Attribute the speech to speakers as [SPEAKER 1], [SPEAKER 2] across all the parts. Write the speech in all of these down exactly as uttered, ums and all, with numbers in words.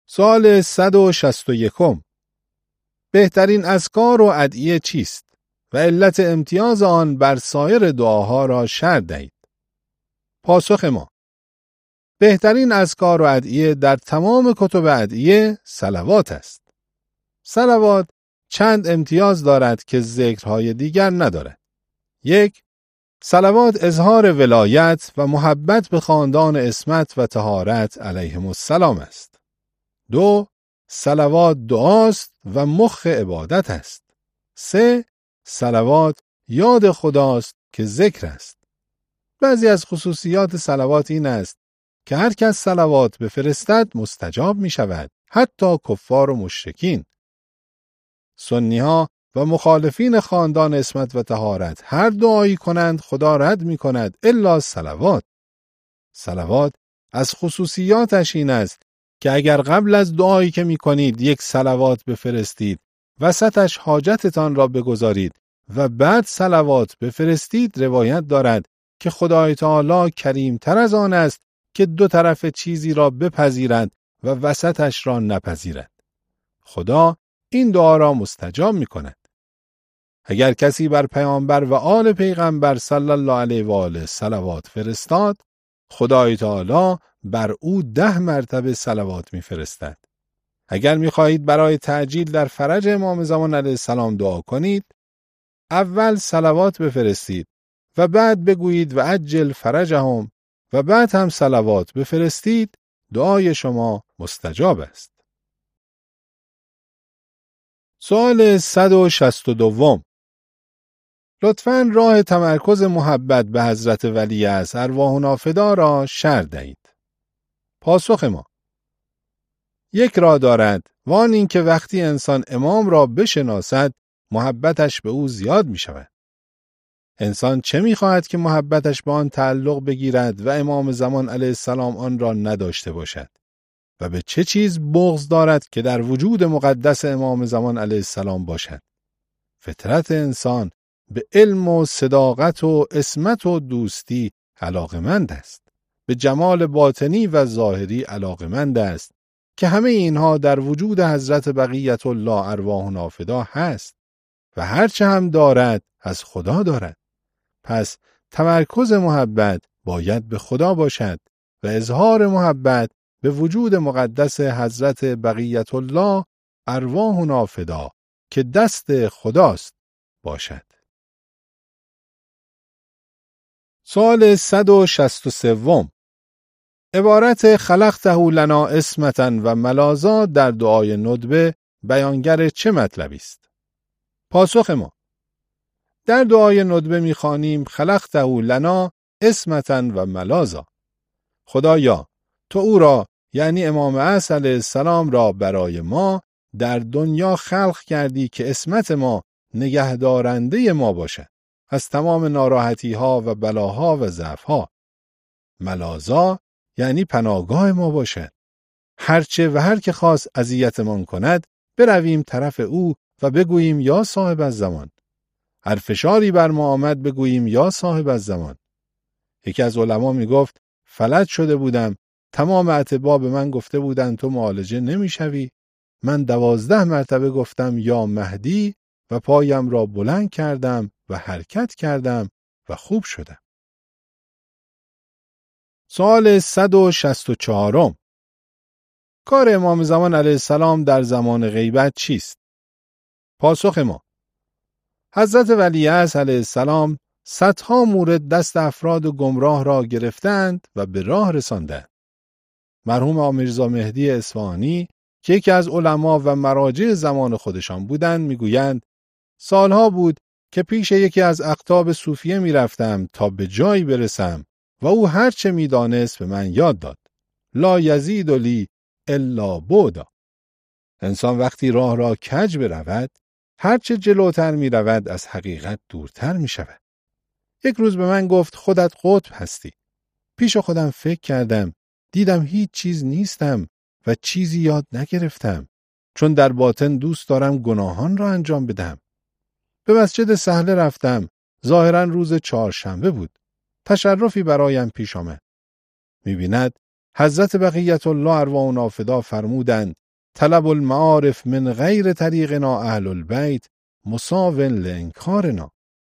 [SPEAKER 1] سوال صد و شصت و یک. بهترین اذکار و ادعیه چیست و علت امتیاز آن بر سایر دعاها را شرح دهید. پاسخ ما: بهترین اذکار و ادعیه در تمام کتب ادعیه صلوات است. صلوات چند امتیاز دارد که ذکرهای دیگر ندارد. یک، صلوات اظهار ولایت و محبت به خاندان عصمت و طهارت علیهم السلام است. دو، صلوات دعاست و مخ عبادت است. سه، صلوات یاد خداست که ذکر است. بعضی از خصوصیات صلوات این است که هر کس صلوات بفرستد مستجاب می شود، حتی کفار و مشرکین. سنی ها و مخالفین خاندان عصمت و طهارت هر دعایی کنند خدا رد می کند الا صلوات. صلوات از خصوصیاتش این است که اگر قبل از دعایی که می کنید یک صلوات بفرستید، وسطش حاجتتان را بگذارید و بعد صلوات بفرستید، روایت دارد که خدای تعالی کریمتر از آن است که دو طرف چیزی را بپذیرد و وسطش را نپذیرد. خدا این دعا را مستجاب می کند. اگر کسی بر پیامبر و آل پیغمبر صلی الله علیه و آله صلوات فرستاد، خدای تعالی بر او ده مرتبه صلوات می فرستد. اگر می خواهید برای تعجیل در فرج امام زمان علیه السلام دعا کنید، اول صلوات بفرستید و بعد بگویید و عجل فرجهم و بعد هم صلوات بفرستید، دعای شما مستجاب است. سوال صد و شصت و دو. لطفاً راه تمرکز محبت به حضرت ولی از ارواحنا فدا را شرح دهید. پاسخ ما: یک راه دارد و آن این که وقتی انسان امام را بشناسد محبتش به او زیاد می شود. انسان چه می خواهد که محبتش به آن تعلق بگیرد و امام زمان علیه السلام آن را نداشته باشد؟ و به چه چیز بغض دارد که در وجود مقدس امام زمان علیه السلام باشد؟ فطرت انسان به علم و صداقت و عصمت و دوستی علاقمند است. به جمال باطنی و ظاهری علاقمند است که همه اینها در وجود حضرت بقیت الله ارواحنا فدا هست و هرچه هم دارد از خدا دارد. پس تمرکز محبت باید به خدا باشد و اظهار محبت به وجود مقدس حضرت بقیت الله ارواحنا فدا که دست خداست باشد. سوال صد و شصت و سه. عبارت خلقته لنا عصمتا و ملاذا در دعای ندبه بیانگر چه مطلبی است؟ پاسخ ما: در دعای ندبه می‌خوانیم خلقته لنا عصمتا و ملاذا. خدایا تو او را، یعنی امام عصر علیه السلام را برای ما در دنیا خلق کردی که عصمت ما نگهدارنده ما باشد از تمام ناراحتی ها و بلاها و ضعف ها. ملاذا یعنی پناهگاه ما باشد. هرچه و هر که خواست اذیتمان کند برویم طرف او و بگوییم یا صاحب الزمان. هر فشاری بر ما آمد بگوییم یا صاحب الزمان. یکی از علما می گفت فلج شده بودم، تمام اتباع به من گفته بودند تو معالجه نمی شوی. من دوازده مرتبه گفتم یا مهدی و پایم را بلند کردم و حرکت کردم و خوب شدم. سوال صد و شصت و چهار. کار امام زمان علیه السلام در زمان غیبت چیست؟ پاسخ ما: حضرت ولیعصر علیه السلام صدها مورد دست افراد گمراه را گرفتند و به راه رساندند. مرحوم آقا میرزا مهدی اصفهانی که یکی از علما و مراجع زمان خودشان بودند میگویند سالها بود که پیش یکی از اقطاب صوفیه میرفتم تا به جایی برسم و او هر چه میدانست به من یاد داد. لا یزید لی الا بعدا. انسان وقتی راه را کج برود، هر چه جلوتر می رود از حقیقت دورتر می شود. یک روز به من گفت خودت قطب هستی. پیش خودم فکر کردم، دیدم هیچ چیز نیستم و چیزی یاد نگرفتم، چون در باطن دوست دارم گناهان را انجام بدم. به مسجد سهله رفتم. ظاهراً روز چهارشنبه بود. تشرفی برایم پیش آمد. می بیند حضرت بقیت الله ارواحنا فدا فرمودند طلب المعارف من غیر طریقنا اهل البیت مساو لانکارنا.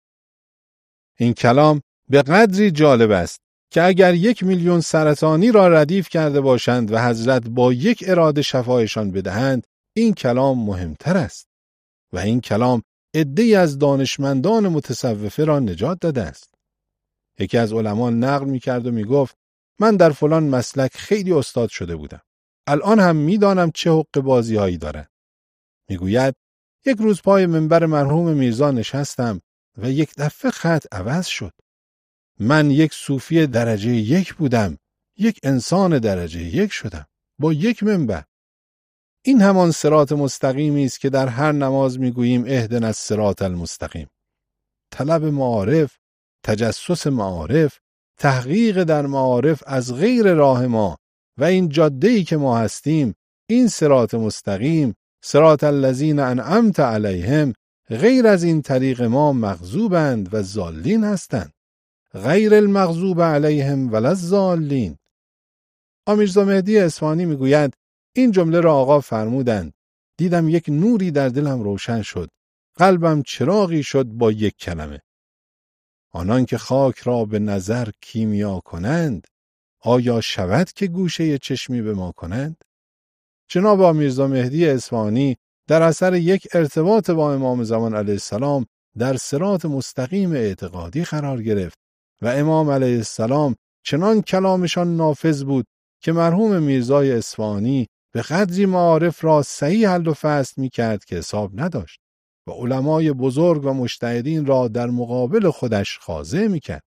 [SPEAKER 1] این کلام به قدری جالب است که اگر یک میلیون سرطانی را ردیف کرده باشند و حضرت با یک اراده شفایشان بدهند، این کلام مهمتر است و این کلام عده‌ای از دانشمندان متصوفه را نجات داده است. یکی از علما نقل می‌کرد و می‌گفت من در فلان مسلک خیلی استاد شده بودم. الان هم می‌دانم چه حق بازی‌هایی دارد. می‌گوید یک روز پای منبر مرحوم میرزا نشستم و یک دفعه خط عوض شد. من یک صوفی درجه یک بودم، یک انسان درجه یک شدم با یک منبر. این همان صراط مستقیمی است که در هر نماز میگوییم اهدنا الصراط المستقیم. طلب معارف، تجسس معارف، تحقیق در معارف از غیر راه ما و این جاده‌ای که ما هستیم، این صراط مستقیم، صراط الذین انعمت علیهم، غیر از این طریق ما مغضوبند و ضالین هستند. غیر المغضوب علیهم ولا الضالین. آمیرزا مهدی اصفهانی میگوید این جمله را آقا فرمودند. دیدم یک نوری در دلم روشن شد. قلبم چراغی شد با یک کلمه. آنان که خاک را به نظر کیمیا کنند، آیا شود که گوشه چشمی به ما کنند؟ جناب آمیرزا مهدی اصفهانی در اثر یک ارتباط با امام زمان علیه السلام در صراط مستقیم اعتقادی قرار گرفت و امام علیه السلام چنان کلامشان نافذ بود که مرحوم میرزای اصفهانی به قدری معارف را صحیح حل و فصل می کرد که حساب نداشت و علمای بزرگ و مجتهدین را در مقابل خودش خاضع می کرد.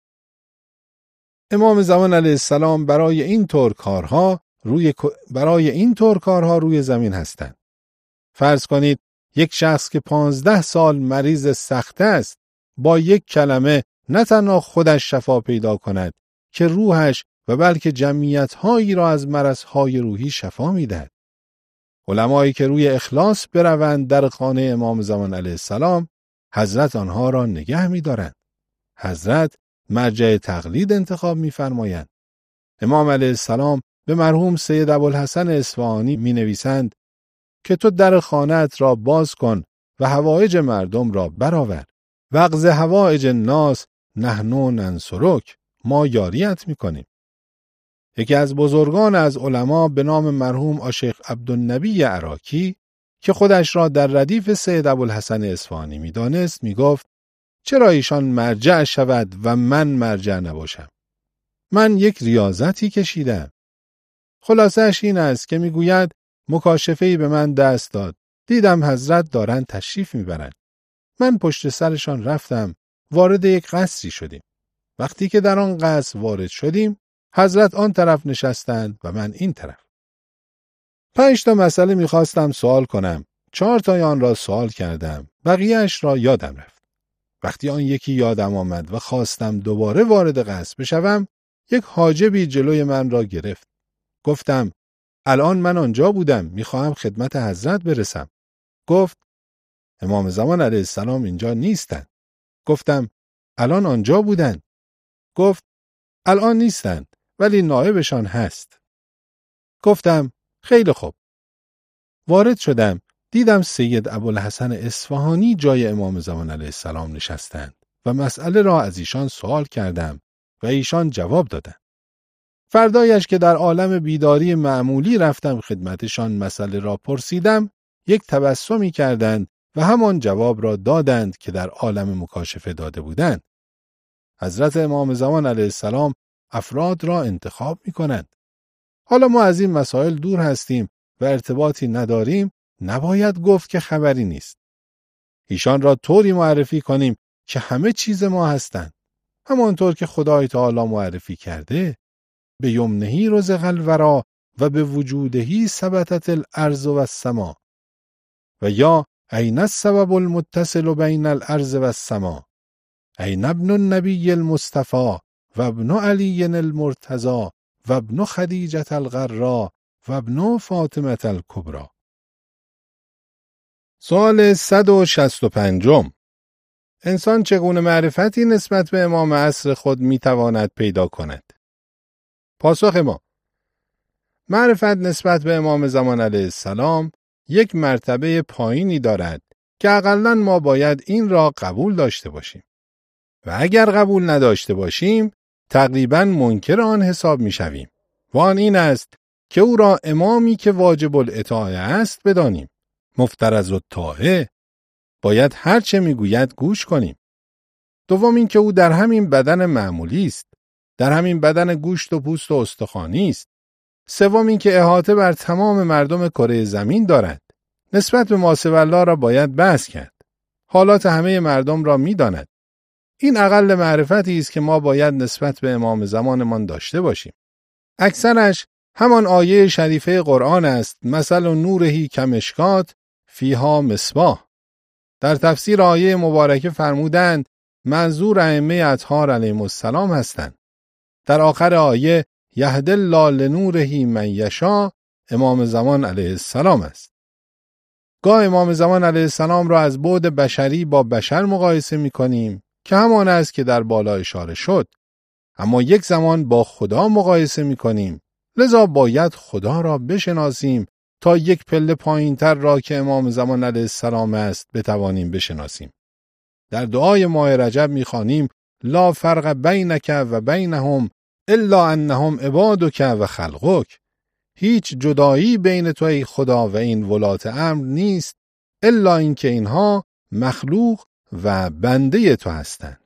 [SPEAKER 1] امام زمان علیه السلام برای این طور کارها روی برای این طور کارها روی زمین هستند. فرض کنید یک شخص که پانزده سال مریض سخته است با یک کلمه نه تنها خودش شفا پیدا کند که روحش و بلکه جمعیت‌هایی را از مرض‌های روحی شفا می‌دهد. علمایی که روی اخلاص بروند در خانه امام زمان علیه السلام، حضرت آنها را نگه می‌دارند. حضرت مرجع تقلید انتخاب می‌فرمایند. امام علیه السلام به مرحوم سید ابوالحسن اصفهانی می‌نویسند که تو در خانه‌ات را باز کن و حوایج مردم را برآور. وقض حوایج الناس نحن ننصرک، ما یاریت می‌کنیم. یکی از بزرگان از علما به نام مرحوم آشیخ عبدالنبی عراقی که خودش را در ردیف سید ابوالحسن اصفهانی می‌دانست می‌گفت چرا ایشان مرجع شود و من مرجع نباشم؟ من یک ریاضتی کشیدم. خلاصه‌اش این است که می‌گوید مکاشفه‌ای به من دست داد. دیدم حضرت دارند تشریف می‌برند. من پشت سرشان رفتم، وارد یک قصری شدیم. وقتی که در آن قصر وارد شدیم، حضرت آن طرف نشستند و من این طرف. پنج تا مسئله می‌خواستم سوال کنم. چهار تای آن را سوال کردم. بقیه‌اش را یادم رفت. وقتی آن یکی یادم آمد و خواستم دوباره وارد قصر بشوم، یک حاجبی جلوی من را گرفت. گفتم الان من آنجا بودم، می‌خواهم خدمت حضرت برسم. گفت امام زمان علیه السلام اینجا نیستند. گفتم الان آنجا بودند. گفت الان نیستند ولی نایبشان هست. گفتم خیلی خوب. وارد شدم، دیدم سید ابوالحسن اصفهانی جای امام زمان علیه السلام نشستند و مسئله را از ایشان سوال کردم و ایشان جواب دادند. فردایش که در عالم بیداری معمولی رفتم خدمتشان مسئله را پرسیدم، یک تبسمی کردند و همان جواب را دادند که در عالم مکاشفه داده بودند. حضرت امام زمان علیه السلام افراد را انتخاب می کنند. حالا ما از این مسائل دور هستیم و ارتباطی نداریم، نباید گفت که خبری نیست. ایشان را طوری معرفی کنیم که همه چیز ما هستند. همانطور که خدای تعالی معرفی کرده، به یمنهی رزق الورا و به وجودهی ثبتت الارض و السما و یا این السبب المتصل بین الارض و السما این ابن النبی المصطفى و ابن علی المرتضی و ابن خدیجه الغرا و ابن فاطمه الکبری. سوال صد و شصت و پنج. انسان چگونه معرفتی نسبت به امام عصر خود میتواند پیدا کند؟ پاسخ ما: معرفت نسبت به امام زمان علیه السلام یک مرتبه پایینی دارد که اقلن ما باید این را قبول داشته باشیم. و اگر قبول نداشته باشیم، تقریباً منکر آن حساب می شویم. و آن این است که او را امامی که واجب الاطاعه است بدانیم. مفترض الطاعه، باید هر چه می گوید گوش کنیم. دوم این که او در همین بدن معمولی است، در همین بدن گوشت و پوست و استخوانی است. سوم این که احاطه بر تمام مردم کره زمین دارد. نسبت به ما سوی الله را باید بحث کرد. حالات همه مردم را می داند. این اقل معرفتی است که ما باید نسبت به امام زمانمان داشته باشیم. اکثرش همان آیه شریفه قرآن است، مثل نورهی کمشکات فیها مصباح. در تفسیر آیه مبارکه فرمودند منظور ائمه اطهار علیهم السلام هستند. در آخر آیه یهدی الله لنوره من یشاء امام زمان علیه السلام است. گاه امام زمان علیه السلام را از بعد بشری با بشر مقایسه می کنیم که همان است که در بالا اشاره شد. اما یک زمان با خدا مقایسه می کنیم. لذا باید خدا را بشناسیم تا یک پله پایینتر را که امام زمان علیه السلام است بتوانیم بشناسیم. در دعای ماه رجب می خوانیم لا فرق بینک و بینهم الا انهم عبادک و خلقک. هیچ جدایی بین تو ای خدا و این ولات امر نیست الا اینکه اینها مخلوق و بنده تو هستند.